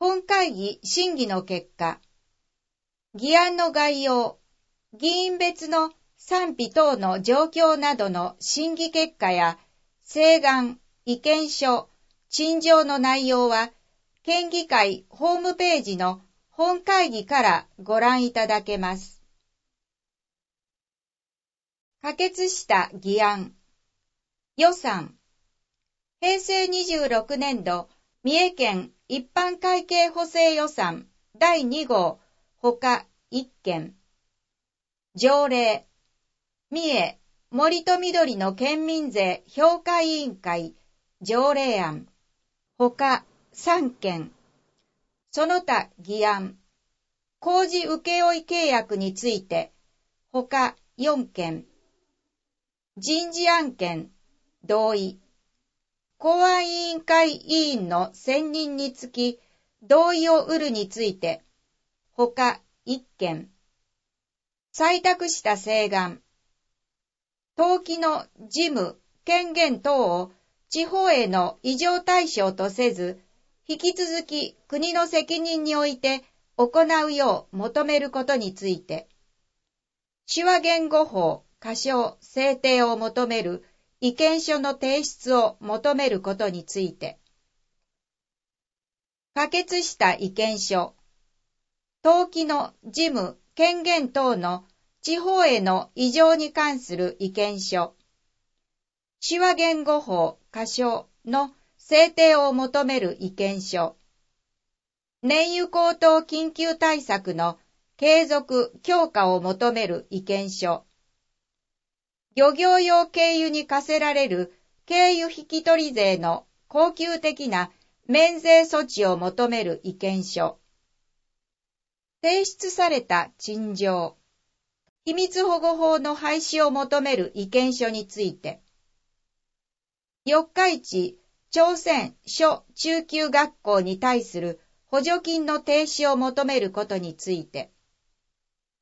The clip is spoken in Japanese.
本会議審議の結果、議案の概要、議員別の賛否等の状況などの審議結果や、請願、意見書、陳情の内容は、県議会ホームページの本会議からご覧いただけます。可決した議案。予算。平成26年度、三重県一般会計補正予算第2号、ほか1件。条例。三重、森と緑の県民税評価委員会、条例案。ほか3件。その他議案。工事請負契約について、ほか4件。人事案件、同意。公安委員会委員の選任につき、同意を得るについて、ほか1件。採択した請願。登記の事務、権限等を地方への移譲対象とせず、引き続き国の責任において行うよう求めることについて、手話言語法箇条制定を求める意見書の提出を求めることについて、可決した意見書、登記の事務、権限等の地方への移譲に関する意見書、手話言語法箇条の制定を求める意見書、燃油高騰緊急対策の継続強化を求める意見書、漁業用軽油に課せられる軽油引取税の恒久的な免税措置を求める意見書、提出された陳情、秘密保護法の廃止を求める意見書について、四日市朝鮮小中級学校に対する補助金の停止を求めることについて、